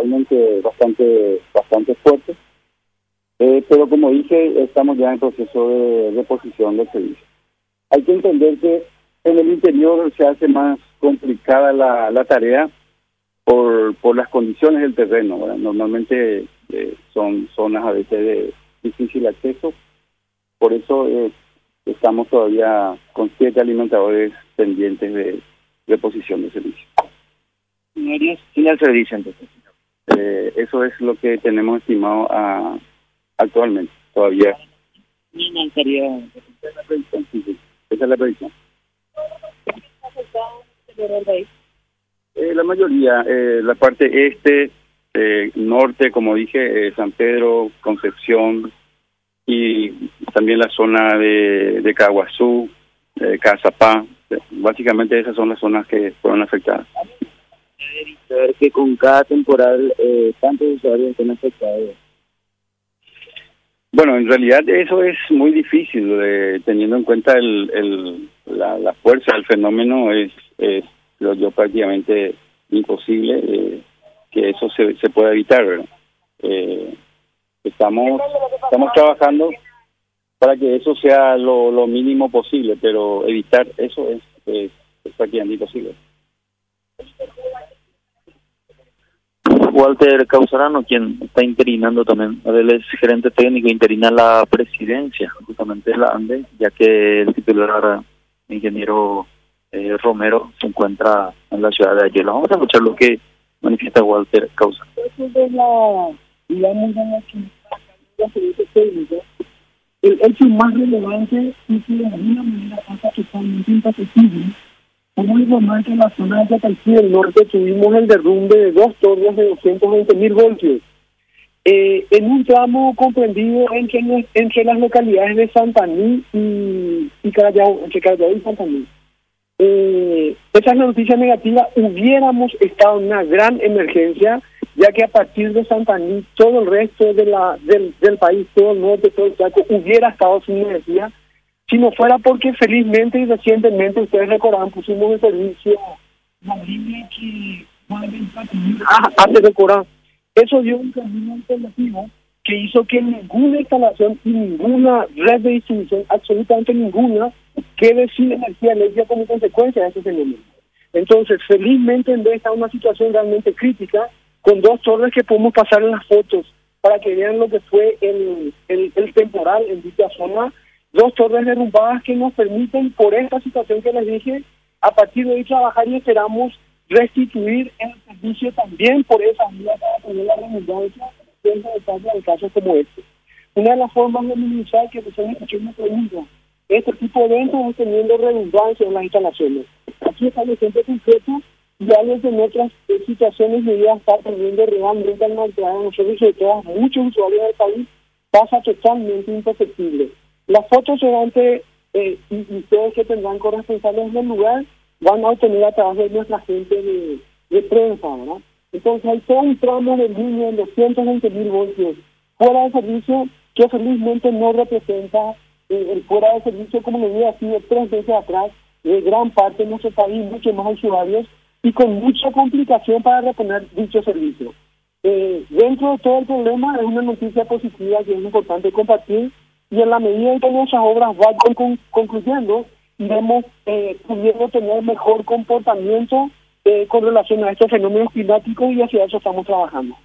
realmente bastante fuerte. Pero como dije, estamos ya en proceso de reposición del servicio. Hay que entender que en el interior se hace más complicada la tarea por las condiciones del terreno, ¿verdad? Normalmente son zonas a veces de difícil acceso, por eso estamos todavía con 7 alimentadores pendientes de reposición de servicio. Sin el servicio, entonces. Eso es lo que tenemos estimado actualmente, todavía. Esa es la previsión, sí. Esa es la previsión. La mayoría, la parte este, norte, como dije, San Pedro, Concepción, y también la zona de Caguazú, Cazapá. Básicamente esas son las zonas que fueron afectadas. Saber que con cada temporal tantos usuarios están afectados. Bueno, en realidad eso es muy difícil, teniendo en cuenta la fuerza del fenómeno, creo yo, prácticamente imposible que eso se pueda evitar, ¿verdad? Estamos trabajando para que eso sea lo mínimo posible, pero evitar eso es prácticamente imposible. Walter Causarano, quien está interinando también, él es gerente técnico, interina la presidencia justamente de la ANDE, ya que el titular, ingeniero Romero, se encuentra en la ciudad de Ayala. Vamos a escuchar lo que manifiesta Walter Causarano. El hecho más relevante es que de alguna manera pasa totalmente imperceptible. Como informar que en la zona de Catalí del Norte tuvimos el derrumbe de 2 torres de 220.000 voltios. En un tramo comprendido entre las localidades de Santaní y Callao, entre Callao y Santaní. Esa es la noticia negativa. Hubiéramos estado en una gran emergencia, ya que a partir de Santaní todo el resto del país, todo el norte, todo el Chaco, hubiera estado sin energía. Si no fuera porque felizmente y recientemente, ustedes recordarán, pusimos en servicio la línea que hace decorar. Eso dio un camino alternativo que hizo que ninguna instalación y ninguna red de distribución, absolutamente ninguna, quede sin energía eléctrica como consecuencia de ese fenómeno. Entonces, felizmente, en vez de estar en una situación realmente crítica, con 2 torres que podemos pasar en las fotos para que vean lo que fue el temporal en dicha zona, 2 torres derrumbadas que nos permiten, por esta situación que les dije, a partir de ahí trabajar y esperamos restituir el servicio también por esa vía para tener la redundancia de casos como este. Una de las formas de minimizar que se escuchando una pregunta, este tipo de eventos es teniendo redundancia en las instalaciones. Aquí está el ejemplo concreto y algo que en otras situaciones de vida está teniendo realmente al mercado de nosotros, sobre todo muchos usuarios del país, pasa totalmente imperceptible. Las fotos durante y ustedes que tendrán corresponsales del lugar van a obtener a través de nuestra gente de prensa, ¿verdad? Entonces hay todo un tramo de línea en 220.000 voltios fuera de servicio que felizmente no representa el fuera de servicio como lo había sido 3 veces atrás de gran parte de nuestro país, muchos más usuarios y con mucha complicación para reponer dicho servicio. Dentro de todo el problema es una noticia positiva que es importante compartir. Y en la medida en que nuestras obras vayan concluyendo, iremos pudiendo tener mejor comportamiento con relación a estos fenómenos climáticos y hacia eso estamos trabajando.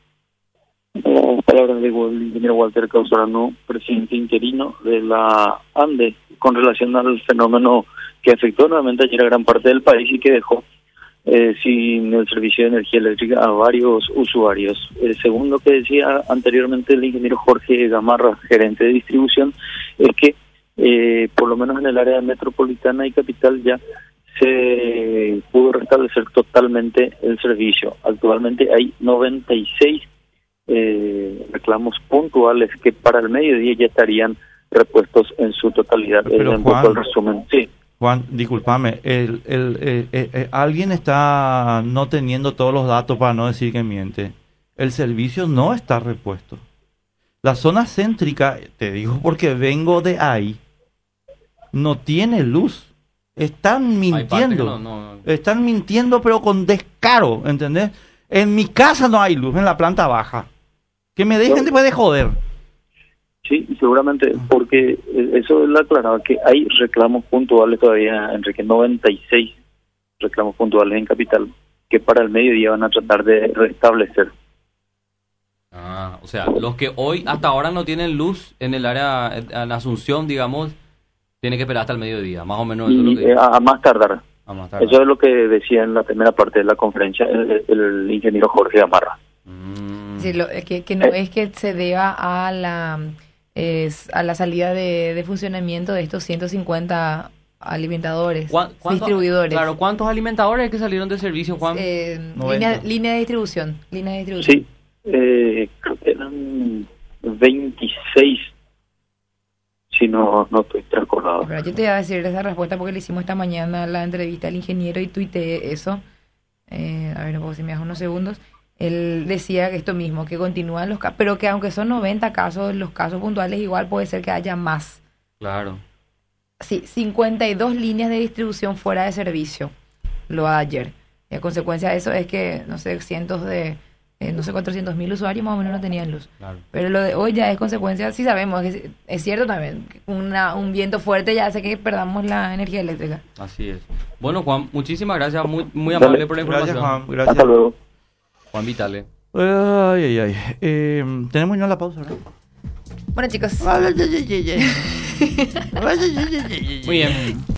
Palabras del ingeniero Walter Causarano, presidente interino de la ANDE, con relación al fenómeno que afectó nuevamente ayer a gran parte del país y que dejó sin el servicio de energía eléctrica a varios usuarios. Según lo que decía anteriormente el ingeniero Jorge Gamarra, gerente de distribución, es que por lo menos en el área metropolitana y capital ya se pudo restablecer totalmente el servicio. Actualmente hay 96 reclamos puntuales que para el mediodía ya estarían repuestos en su totalidad. Pero un poco el resumen. Sí. Juan, discúlpame, alguien está no teniendo todos los datos para no decir que miente. El servicio no está repuesto. La zona céntrica, te digo porque vengo de ahí, no tiene luz. Están mintiendo. Están mintiendo pero con descaro, ¿entendés? En mi casa no hay luz, en la planta baja. Que me dejen después de joder. Sí, seguramente, porque eso es lo aclarado, que hay reclamos puntuales todavía, Enrique, 96 reclamos puntuales en Capital, que para el mediodía van a tratar de restablecer. O sea, los que hoy, hasta ahora no tienen luz en el área, en Asunción, digamos, tienen que esperar hasta el mediodía, más o menos. Eso es lo que... a más tardar. A más tardar. Eso es lo que decía en la primera parte de la conferencia el ingeniero Jorge Gamarra. Sí, que no es que se deba a la salida de funcionamiento de estos 150 alimentadores, distribuidores. Claro, ¿cuántos alimentadores que salieron de servicio, Juan? Línea de distribución. Sí, creo que eran 26, si no estoy acordado. Pero yo te voy a decir esa respuesta porque le hicimos esta mañana la entrevista al ingeniero y tuiteé eso. A ver, no puedo si me das unos segundos. Él decía que esto mismo, que continúan los casos, pero que aunque son 90 casos, los casos puntuales igual puede ser que haya más. Claro. Sí, 52 líneas de distribución fuera de servicio, lo de ayer. Y a consecuencia de eso es que, no sé, 400.000 usuarios más o menos no tenían luz. Claro. Pero lo de hoy ya es consecuencia, sí sabemos, es cierto también, que un viento fuerte ya hace que perdamos la energía eléctrica. Así es. Bueno, Juan, muchísimas gracias, muy amable por la información. Gracias, Juan, gracias. Hasta luego. Juan Vitale. Tenemos ya la pausa, ¿verdad? Bueno, chicos. Muy bien.